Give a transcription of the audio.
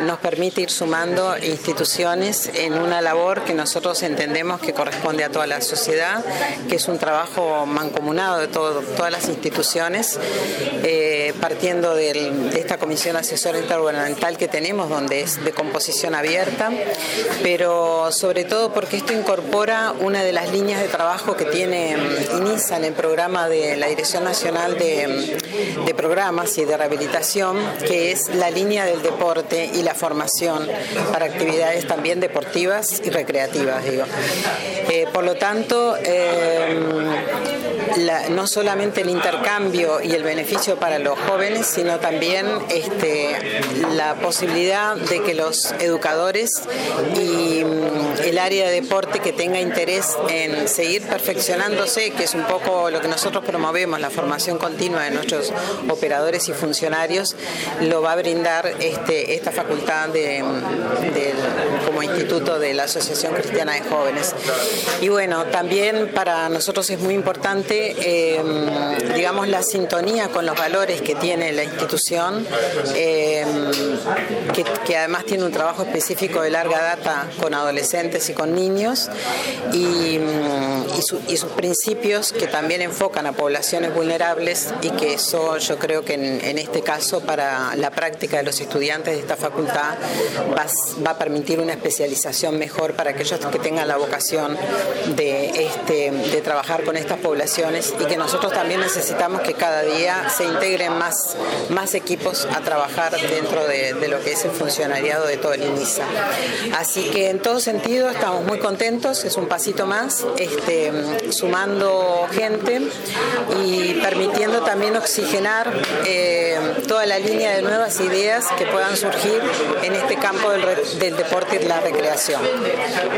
nos permite ir sumando instituciones en una labor que nosotros entendemos que corresponde a toda la sociedad, que es un trabajo mancomunado de todas las instituciones, partiendo de esta comisión asesora intergubernamental que tenemos, donde es de composición abierta, pero sobre todo porque esto incorpora una de las líneas de trabajo que tiene INISA en el programa de la Dirección Nacional de Programas y de Rehabilitación, que es la línea del deporte y la formación para actividades también deportivas y recreativas, digo. Por lo tanto, no solamente el intercambio y el beneficio para los jóvenes, sino también la posibilidad de que los educadores y el área de deporte que tenga interés en seguir perfeccionándose, que es un poco lo que nosotros promovemos, la formación continua de nuestros operadores y funcionarios, lo va a brindar esta facultad como instituto de la Asociación Cristiana de Jóvenes. Y bueno, también para nosotros es muy importante digamos, la sintonía con los valores que tiene la institución, que además tiene un trabajo específico de larga data con adolescentes y con niños, y sus principios que también enfocan a poblaciones vulnerables, y que eso yo creo que en este caso para la práctica de los estudiantes de esta facultad va a permitir una especialización mejor para aquellos que tengan la vocación de trabajar con estas poblaciones, y que nosotros también necesitamos que cada día se integren más equipos a trabajar dentro de lo que es el funcionariado de todo el INISA. Así que en todo sentido estamos muy contentos, es un pasito más, sumando gente y permitiendo también oxigenar toda la línea de nuevas ideas que puedan surgir en este campo del deporte y la recreación.